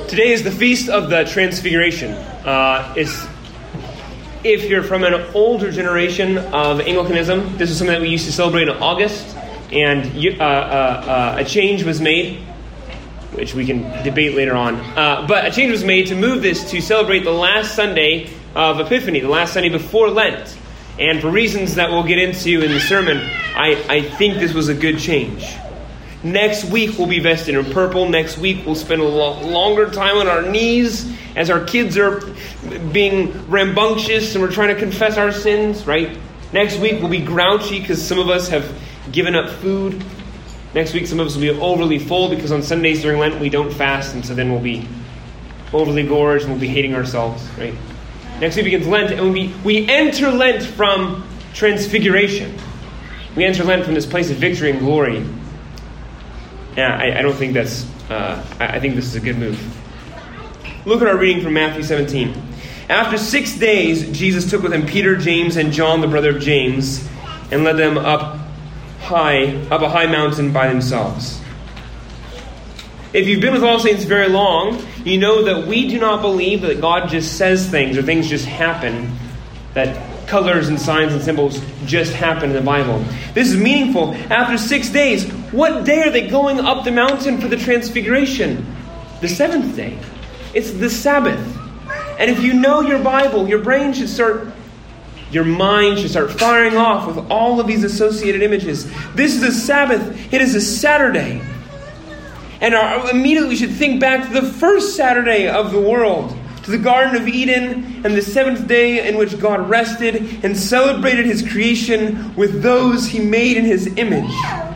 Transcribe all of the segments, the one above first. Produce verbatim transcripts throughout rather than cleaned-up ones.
Today is the Feast of the Transfiguration. Uh, it's, if you're from an older generation of Anglicanism, this is something that we used to celebrate in August, and uh, uh, uh, a change was made, which we can debate later on. Uh, but a change was made to move this to celebrate the last Sunday of Epiphany, the last Sunday before Lent. And for reasons that we'll get into in the sermon, I, I think this was a good change. Next week we'll be vested in purple. Next week we'll spend a lo- longer time on our knees as our kids are being rambunctious and we're trying to confess our sins, right? Next week we'll be grouchy because some of us have given up food. Next week some of us will be overly full because on Sundays during Lent we don't fast, and so then we'll be overly gorged and we'll be hating ourselves, right? Next week begins Lent, and we, we enter Lent from transfiguration. We enter Lent from this place of victory and glory. Yeah, I, I don't think that's, uh, I, I think this is a good move. Look at our reading from Matthew seventeen. After six days, Jesus took with him Peter, James, and John, the brother of James, and led them up high, up a high mountain by themselves. If you've been with All Saints very long, you know that we do not believe that God just says things or things just happen, that colors and signs and symbols just happen in the Bible. This is meaningful. After six days, what day are they going up the mountain for the Transfiguration? The seventh day. It's the Sabbath. And if you know your Bible, your brain should start, your mind should start firing off with all of these associated images. This is a Sabbath. It is a Saturday. And our, immediately we should think back to the first Saturday of the world, to the Garden of Eden and the seventh day in which God rested and celebrated his creation with those he made in his image.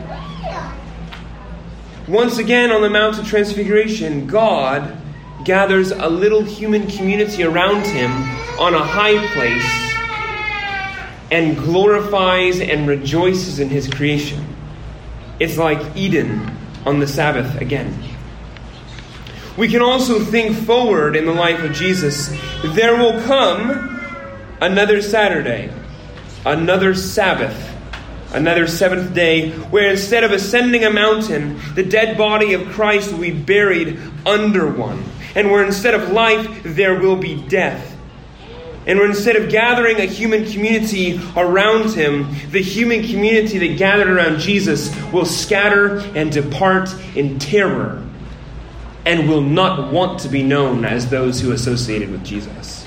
Once again on the Mount of Transfiguration, God gathers a little human community around him on a high place and glorifies and rejoices in his creation. It's like Eden on the Sabbath again. We can also think forward in the life of Jesus. There will come another Saturday, another Sabbath, another seventh day, where instead of ascending a mountain, the dead body of Christ will be buried under one. And where instead of life, there will be death. And where instead of gathering a human community around him, the human community that gathered around Jesus will scatter and depart in terror, and will not want to be known as those who associated with Jesus.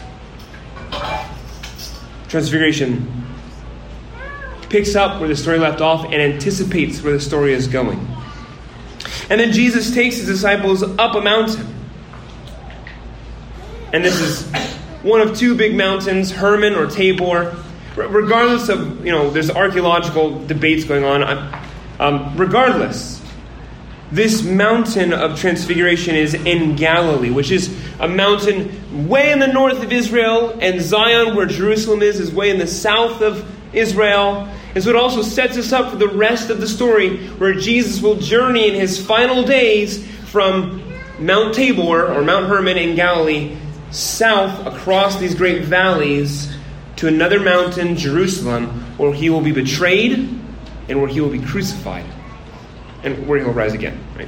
Transfiguration picks up where the story left off and anticipates where the story is going. And then Jesus takes his disciples up a mountain. And this is one of two big mountains, Hermon or Tabor. Regardless of, you know, there's archaeological debates going on. Um, regardless, this mountain of Transfiguration is in Galilee, which is a mountain way in the north of Israel, and Zion, where Jerusalem is, is way in the south of Israel. And so it also sets us up for the rest of the story, where Jesus will journey in his final days from Mount Tabor, or Mount Hermon in Galilee, south across these great valleys to another mountain, Jerusalem, where he will be betrayed and where he will be crucified. And where he'll rise again. Right?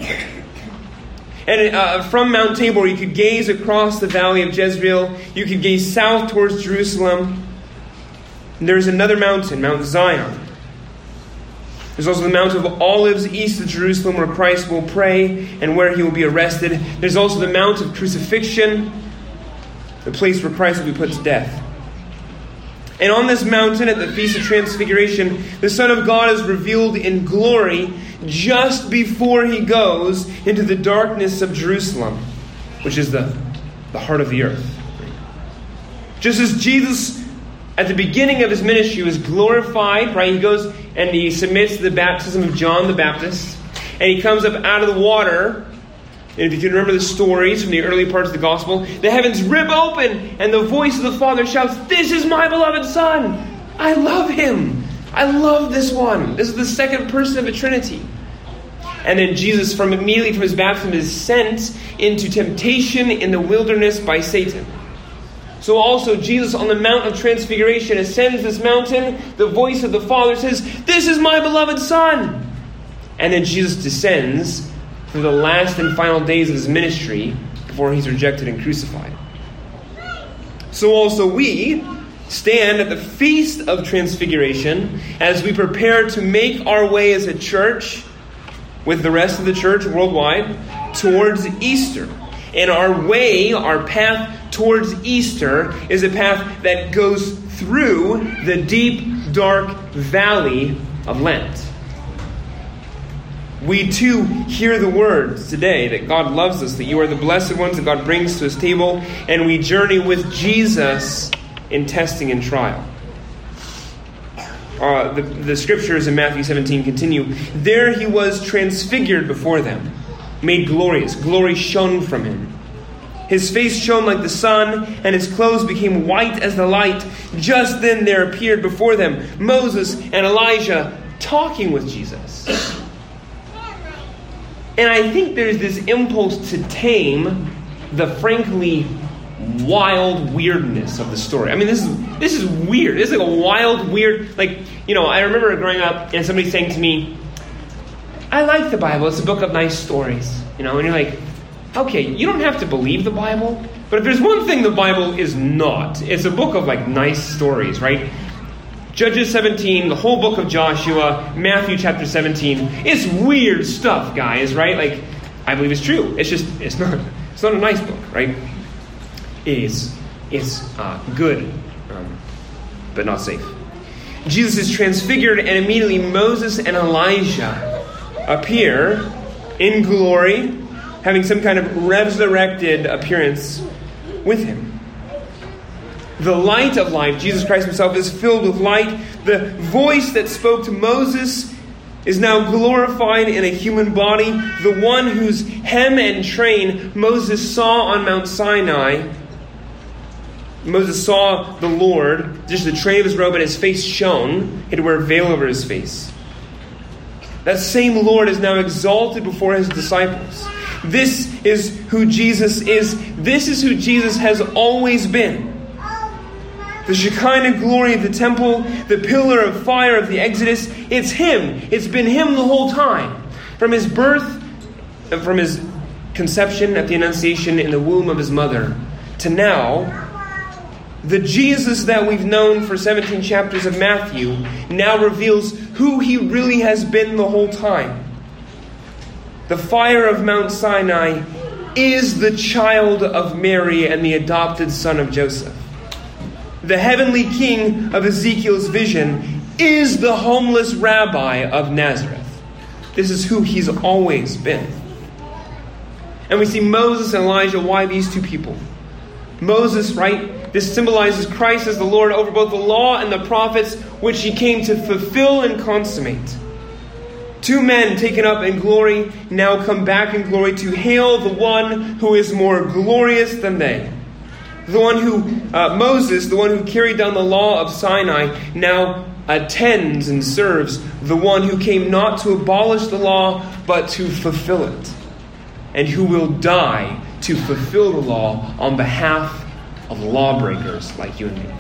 And uh, from Mount Tabor, you could gaze across the valley of Jezreel. You could gaze south towards Jerusalem. And there's another mountain, Mount Zion. There's also the Mount of Olives east of Jerusalem, where Christ will pray and where he will be arrested. There's also the Mount of Crucifixion, the place where Christ will be put to death. And on this mountain at the Feast of Transfiguration, the Son of God is revealed in glory just before he goes into the darkness of Jerusalem, which is the, the heart of the earth. Just as Jesus, at the beginning of his ministry, was glorified, right? He goes and he submits to the baptism of John the Baptist, and he comes up out of the water. And if you can remember the stories from the early parts of the gospel, the heavens rip open and the voice of the Father shouts, "This is my beloved Son. I love him. I love this one." This is the second person of the Trinity. And then Jesus, from immediately from his baptism, is sent into temptation in the wilderness by Satan. So also Jesus on the Mount of Transfiguration ascends this mountain. The voice of the Father says, "This is my beloved Son." And then Jesus descends for the last and final days of his ministry before he's rejected and crucified. So also we stand at the Feast of Transfiguration as we prepare to make our way as a church with the rest of the church worldwide towards Easter. And our way, our path towards Easter is a path that goes through the deep, dark valley of Lent. We too hear the words today that God loves us, that you are the blessed ones that God brings to his table, and we journey with Jesus in testing and trial. Uh, the, the scriptures in Matthew seventeen continue. There he was transfigured before them, made glorious. Glory shone from him. His face shone like the sun, and his clothes became white as the light. Just then there appeared before them Moses and Elijah talking with Jesus. And I think there's this impulse to tame the frankly wild weirdness of the story. I mean, this is this is weird. This is like a wild, weird, like, you know, I remember growing up and somebody saying to me, I like the Bible. It's a book of nice stories. You know, and you're like, okay, you don't have to believe the Bible, but if there's one thing the Bible is not, it's a book of like nice stories, right? Judges seventeen, the whole book of Joshua, Matthew chapter seventeen. It's weird stuff, guys, right? Like, I believe it's true. It's just, it's not, it's not a nice book, right? It is, it's uh, good, um, but not safe. Jesus is transfigured, and immediately Moses and Elijah appear in glory, having some kind of resurrected appearance with him. The light of life, Jesus Christ himself, is filled with light. The voice that spoke to Moses is now glorified in a human body. The one whose hem and train Moses saw on Mount Sinai. Moses saw the Lord, just the train of his robe, and his face shone. He had to wear a veil over his face. That same Lord is now exalted before his disciples. This is who Jesus is. This is who Jesus has always been. The Shekinah glory of the temple, the pillar of fire of the Exodus, it's him. It's been him the whole time. From his birth, from his conception at the Annunciation in the womb of his mother, to now, the Jesus that we've known for seventeen chapters of Matthew now reveals who he really has been the whole time. The fire of Mount Sinai is the child of Mary and the adopted son of Joseph. The heavenly king of Ezekiel's vision is the homeless rabbi of Nazareth. This is who he's always been. And we see Moses and Elijah. Why these two people? Moses, right? This symbolizes Christ as the Lord over both the law and the prophets, which he came to fulfill and consummate. Two men taken up in glory now come back in glory to hail the one who is more glorious than they. The one who, uh, Moses, the one who carried down the law of Sinai, now attends and serves the one who came not to abolish the law, but to fulfill it. And who will die to fulfill the law on behalf of lawbreakers like you and me.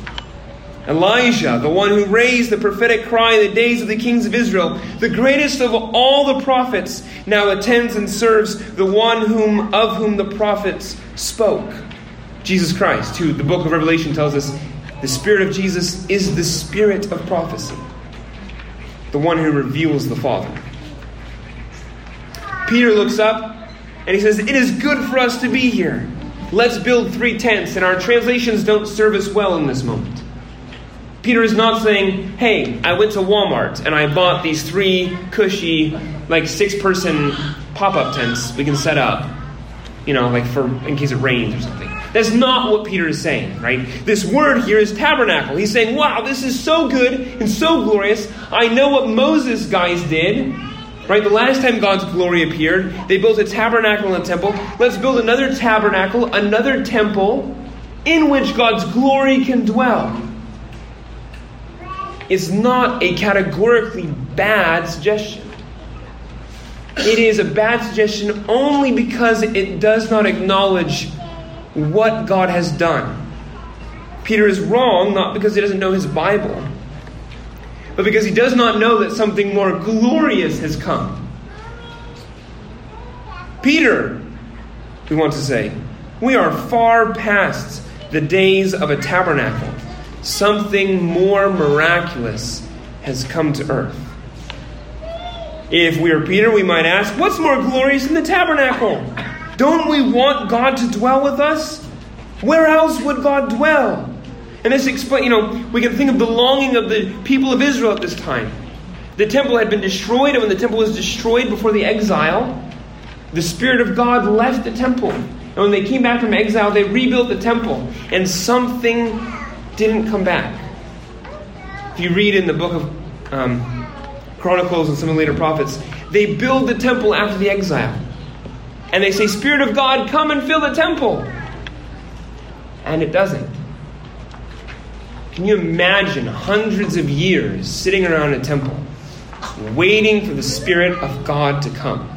Elijah, the one who raised the prophetic cry in the days of the kings of Israel, the greatest of all the prophets, now attends and serves the one whom of whom the prophets spoke. Jesus Christ, who the book of Revelation tells us the Spirit of Jesus is the Spirit of prophecy, the one who reveals the Father. Peter looks up and he says, "It is good for us to be here. Let's build three tents." And our translations don't serve us well in this moment. Peter is not saying, "Hey, I went to Walmart and I bought these three cushy, like six-person pop-up tents we can set up, you know, like for in case it rains or something." That's not what Peter is saying, right? This word here is tabernacle. He's saying, wow, this is so good and so glorious. I know what Moses guys did, right? The last time God's glory appeared, they built a tabernacle in the temple. Let's build another tabernacle, another temple, in which God's glory can dwell. It's not a categorically bad suggestion. It is a bad suggestion only because it does not acknowledge what God has done. Peter is wrong, not because he doesn't know his Bible, but because he does not know that something more glorious has come. Peter, we want to say, we are far past the days of a tabernacle. Something more miraculous has come to earth. If we are Peter, we might ask, what's more glorious than the tabernacle? Don't we want God to dwell with us? Where else would God dwell? And this explain, you know, we can think of the longing of the people of Israel at this time. The temple had been destroyed, and when the temple was destroyed before the exile, the Spirit of God left the temple. And when they came back from exile, they rebuilt the temple, and something didn't come back. If you read in the book of um, Chronicles and some of the later prophets, they build the temple after the exile. And they say, Spirit of God, come and fill the temple. And it doesn't. Can you imagine hundreds of years sitting around a temple, waiting for the Spirit of God to come?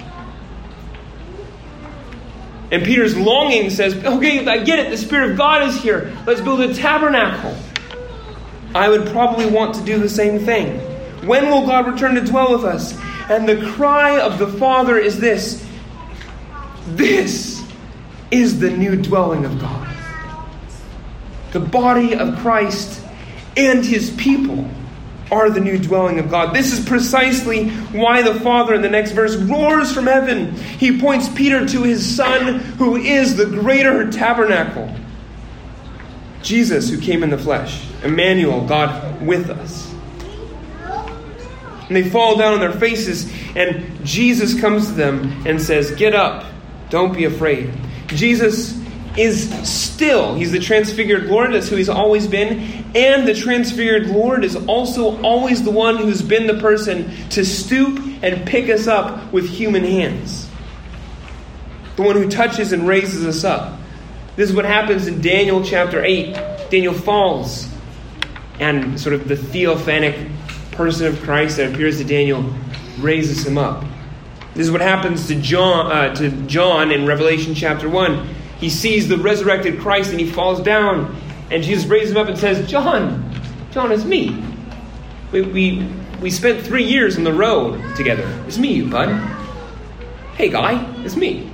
And Peter's longing says, okay, I get it, the Spirit of God is here. Let's build a tabernacle. I would probably want to do the same thing. When will God return to dwell with us? And the cry of the Father is this: this is the new dwelling of God. The body of Christ and His people are the new dwelling of God. This is precisely why the Father in the next verse roars from heaven. He points Peter to His Son, who is the greater tabernacle. Jesus, who came in the flesh. Emmanuel, God with us. And they fall down on their faces, and Jesus comes to them and says, get up, don't be afraid. Jesus is still, He's the transfigured Lord, that's who He's always been. And the transfigured Lord is also always the one who's been the person to stoop and pick us up with human hands. The one who touches and raises us up. This is what happens in Daniel chapter eight. Daniel falls, and sort of the theophanic person of Christ that appears to Daniel raises him up. This is what happens to John, uh, to John in Revelation chapter one. He sees the resurrected Christ and he falls down. And Jesus raises him up and says, John, John, it's me. We, we, we spent three years on the road together. It's me, bud. Hey, guy, it's me.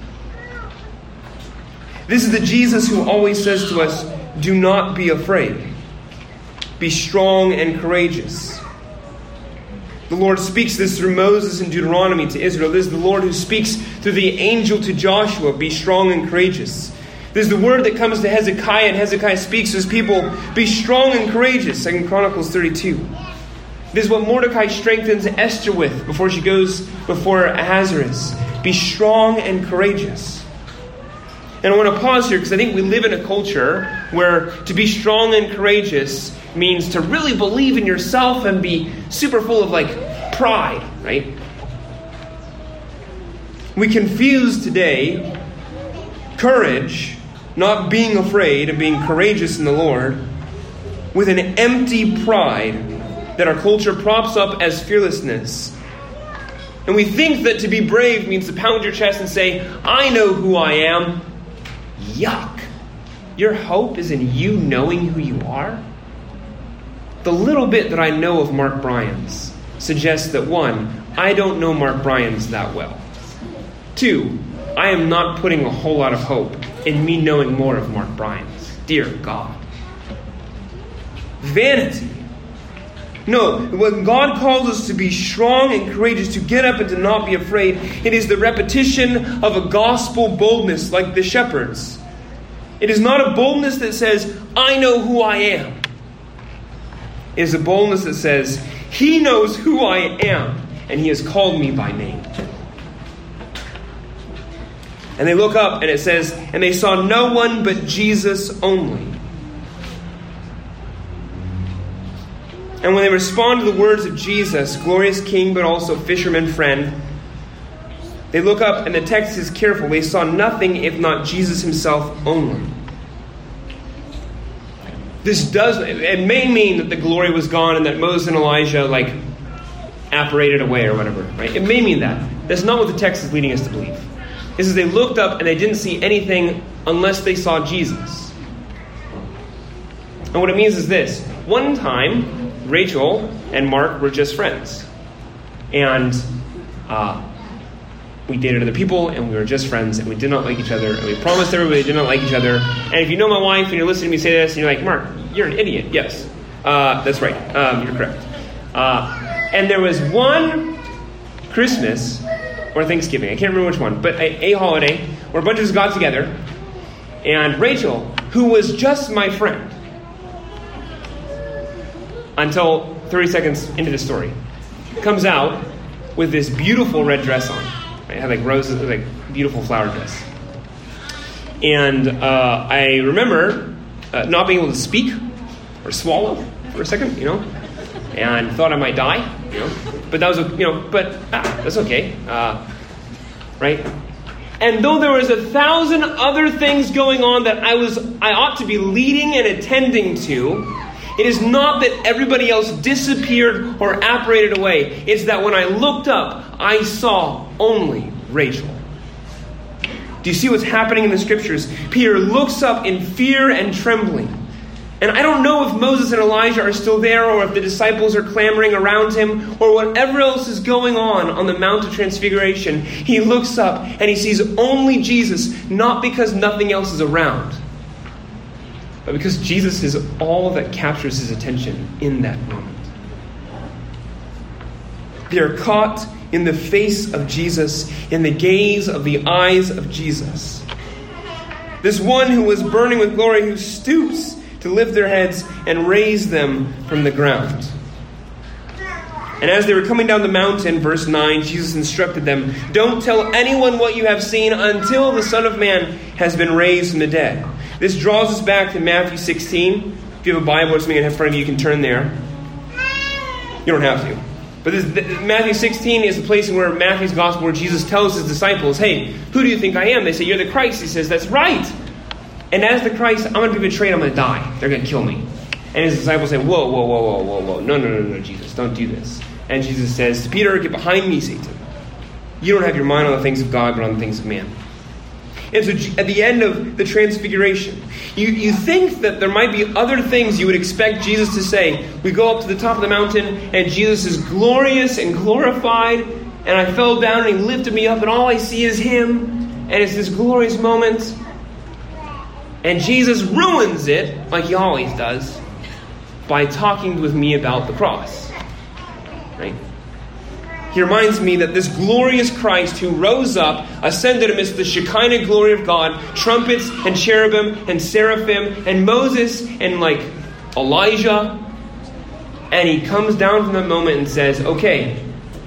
This is the Jesus who always says to us, do not be afraid. Be strong and courageous. The Lord speaks this through Moses in Deuteronomy to Israel. This is the Lord who speaks through the angel to Joshua. Be strong and courageous. This is the word that comes to Hezekiah, and Hezekiah speaks to his people. Be strong and courageous. Second Chronicles thirty-two. This is what Mordecai strengthens Esther with before she goes before Ahasuerus. Be strong and courageous. And I want to pause here because I think we live in a culture where to be strong and courageous means to really believe in yourself and be super full of like pride, right? We confuse today courage, not being afraid and being courageous in the Lord, with an empty pride that our culture props up as fearlessness. And we think that to be brave means to pound your chest and say, I know who I am. Yuck. Your hope is in you knowing who you are? The little bit that I know of Mark Bryans suggests that, one, I don't know Mark Bryans that well. Two, I am not putting a whole lot of hope in me knowing more of Mark Bryans. Dear God. Vanity. No, when God calls us to be strong and courageous, to get up and to not be afraid, it is the repetition of a gospel boldness like the shepherds. It is not a boldness that says, I know who I am. It is a boldness that says, He knows who I am, and He has called me by name. And they look up, and it says, and they saw no one but Jesus only. And when they respond to the words of Jesus, glorious King, but also fisherman friend, they look up, and the text is careful. They saw nothing if not Jesus Himself only. This does, it may mean that the glory was gone and that Moses and Elijah, like, apparated away or whatever, right? It may mean that. That's not what the text is leading us to believe. It says they looked up and they didn't see anything unless they saw Jesus. And what it means is this. One time, Rachel and Mark were just friends. And uh, we dated other people, and we were just friends, and we did not like each other, and we promised everybody we did not like each other. And if you know my wife, and you're listening to me say this, and you're like, Mark, you're an idiot. Yes, uh, that's right. Um, you're correct. Uh, and there was one Christmas or Thanksgiving, I can't remember which one, but a, a holiday where a bunch of us got together, and Rachel, who was just my friend, until thirty seconds into the story, comes out with this beautiful red dress on. It had like roses, like beautiful flower dress. And uh, I remember uh, not being able to speak or swallow for a second, you know, and thought I might die, you know. But that was, you know, but ah, that's okay, uh, right? And though there was a thousand other things going on that I was, I ought to be leading and attending to, it is not that everybody else disappeared or apparated away. It's that when I looked up, I saw only Rachel. Do you see what's happening in the scriptures? Peter looks up in fear and trembling. And I don't know if Moses and Elijah are still there, or if the disciples are clamoring around him, or whatever else is going on on the Mount of Transfiguration. He looks up and he sees only Jesus, not because nothing else is around, but because Jesus is all that captures his attention in that moment. They are caught in the face of Jesus, in the gaze of the eyes of Jesus. This one who was burning with glory, who stoops to lift their heads and raise them from the ground. And as they were coming down the mountain, verse nine, Jesus instructed them, "Don't tell anyone what you have seen until the Son of Man has been raised from the dead." This draws us back to Matthew sixteen. If you have a Bible or something in front of you, you can turn there. You don't have to. But this, Matthew sixteen is the place where Matthew's gospel, where Jesus tells his disciples, "Hey, who do you think I am?" They say, "You're the Christ." He says, "That's right. And as the Christ, I'm going to be betrayed. I'm going to die. They're going to kill me." And his disciples say, "Whoa, whoa, whoa, whoa, whoa, whoa. No, no, no, no, Jesus. Don't do this." And Jesus says to Peter, "Get behind me, Satan. You don't have your mind on the things of God, but on the things of man." And so at the end of the Transfiguration, you, you think that there might be other things you would expect Jesus to say. We go up to the top of the mountain, and Jesus is glorious and glorified, and I fell down, and he lifted me up, and all I see is him, and it's this glorious moment. And Jesus ruins it, like he always does, by talking with me about the cross. Right? He reminds me that this glorious Christ who rose up, ascended amidst the Shekinah glory of God, trumpets and cherubim and seraphim and Moses and like Elijah, and he comes down from that moment and says, "Okay,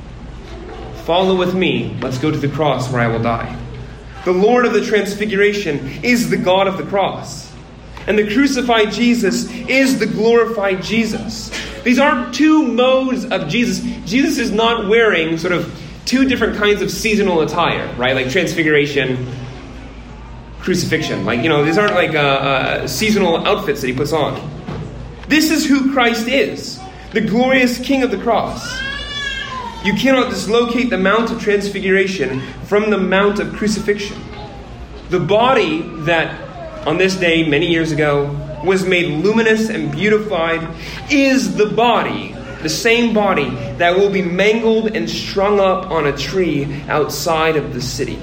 follow with me. Let's go to the cross where I will die." The Lord of the Transfiguration is the God of the cross. And the crucified Jesus is the glorified Jesus. These aren't two modes of Jesus. Jesus is not wearing sort of two different kinds of seasonal attire, right? Like Transfiguration, crucifixion. Like, you know, these aren't like uh, uh, seasonal outfits that he puts on. This is who Christ is, the glorious King of the cross. You cannot dislocate the Mount of Transfiguration from the Mount of Crucifixion. The body that, on this day, many years ago, was made luminous and beautified, is the body, the same body, that will be mangled and strung up on a tree outside of the city.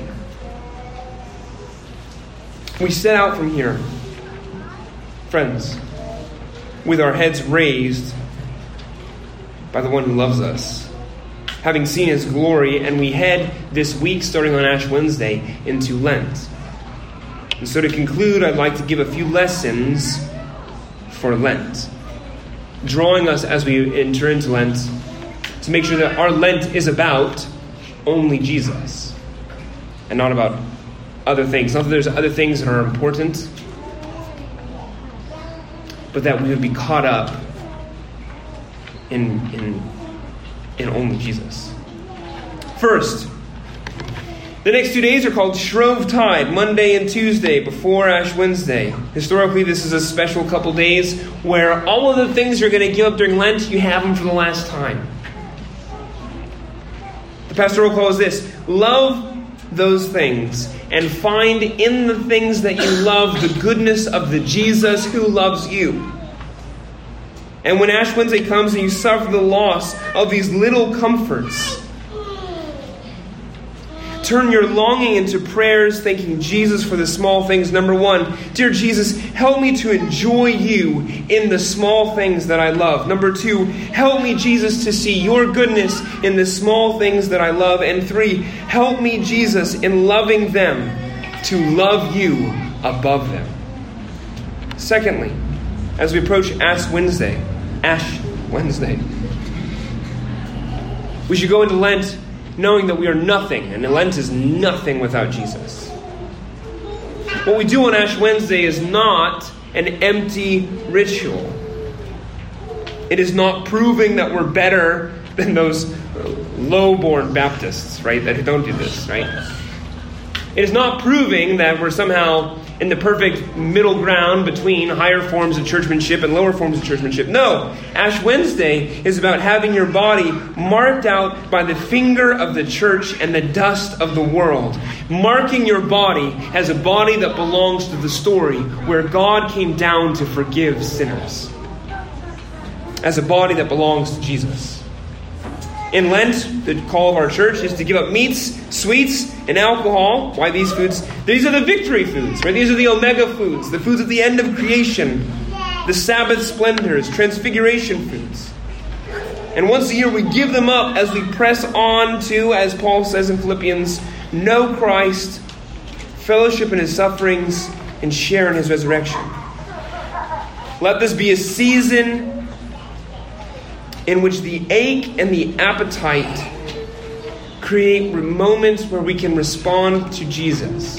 We set out from here, friends, with our heads raised by the one who loves us, having seen his glory, and we head this week, starting on Ash Wednesday, into Lent. And so to conclude, I'd like to give a few lessons for Lent, drawing us as we enter into Lent to make sure that our Lent is about only Jesus and not about other things. Not that there's other things that are important, but that we would be caught up in, in, in only Jesus. First, the next two days are called Shrovetide, Monday and Tuesday, before Ash Wednesday. Historically, this is a special couple days where all of the things you're going to give up during Lent, you have them for the last time. The pastoral call is this: love those things and find in the things that you love the goodness of the Jesus who loves you. And when Ash Wednesday comes and you suffer the loss of these little comforts, Turn your longing into prayers, thanking Jesus for the small things. Number one, dear Jesus, help me to enjoy you in the small things that I love. Number two, help me, Jesus, to see your goodness in the small things that I love. And three, help me, Jesus, in loving them, to love you above them. Secondly, as we approach Ash Wednesday, Ash Wednesday, we should go into Lent knowing that we are nothing, and Lent is nothing without Jesus. What we do on Ash Wednesday is not an empty ritual. It is not proving that we're better than those low-born Baptists, right, that don't do this, right? It is not proving that we're somehow in the perfect middle ground between higher forms of churchmanship and lower forms of churchmanship. No, Ash Wednesday is about having your body marked out by the finger of the church and the dust of the world. Marking your body as a body that belongs to the story where God came down to forgive sinners. As a body that belongs to Jesus. In Lent, the call of our church is to give up meats, sweets, and alcohol. Why these foods? These are the victory foods, right? These are the omega foods, the foods at the end of creation, the Sabbath splendors, transfiguration foods. And once a year we give them up as we press on to, as Paul says in Philippians, know Christ, fellowship in his sufferings, and share in his resurrection. Let this be a season in which the ache and the appetite create moments where we can respond to Jesus.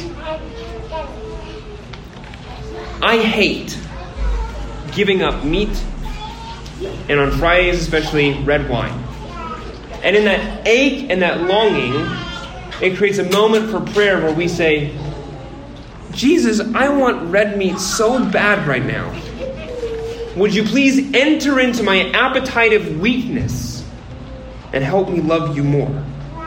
I hate giving up meat, and on Fridays especially red wine. And in that ache and that longing, it creates a moment for prayer where we say, Jesus, I want red meat so bad right now. Would you please enter into my appetite of weakness and help me love you more?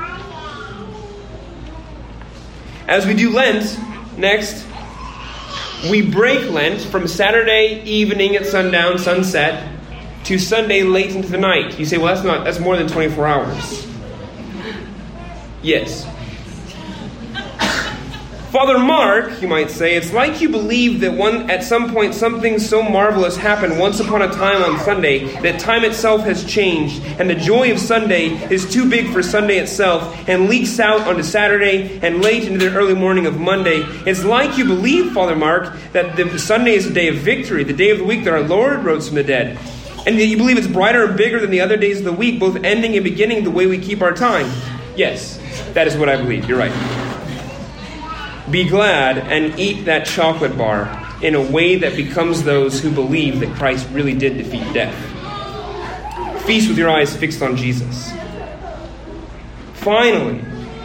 As we do Lent, next, we break Lent from Saturday evening at sundown, sunset, to Sunday late into the night. You say, well, that's not, that's more than twenty-four hours. Yes. Father Mark, you might say, it's like you believe that one at some point something so marvelous happened once upon a time on Sunday that time itself has changed and the joy of Sunday is too big for Sunday itself and leaks out onto Saturday and late into the early morning of Monday. It's like you believe, Father Mark, that the Sunday is a day of victory, the day of the week that our Lord rose from the dead. And that you believe it's brighter and bigger than the other days of the week, both ending and beginning the way we keep our time. Yes, that is what I believe. You're right. Be glad and eat that chocolate bar in a way that becomes those who believe that Christ really did defeat death. Feast with your eyes fixed on Jesus. Finally,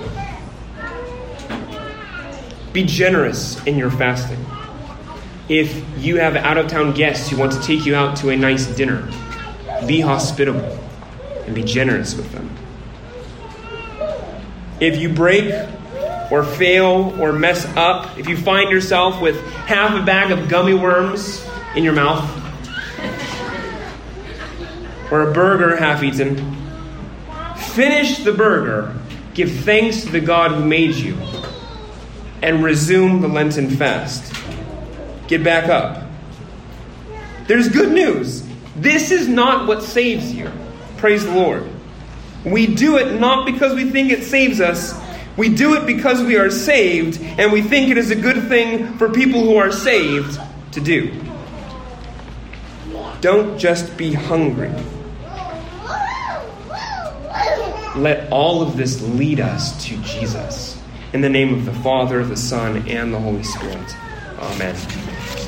be generous in your fasting. If you have out-of-town guests who want to take you out to a nice dinner, be hospitable and be generous with them. If you break or fail or mess up, if you find yourself with half a bag of gummy worms in your mouth, or a burger half-eaten, finish the burger, give thanks to the God who made you, and resume the Lenten fast. Get back up. There's good news. This is not what saves you. Praise the Lord. We do it not because we think it saves us. We do it because we are saved, and we think it is a good thing for people who are saved to do. Don't just be hungry. Let all of this lead us to Jesus. In the name of the Father, the Son, and the Holy Spirit. Amen.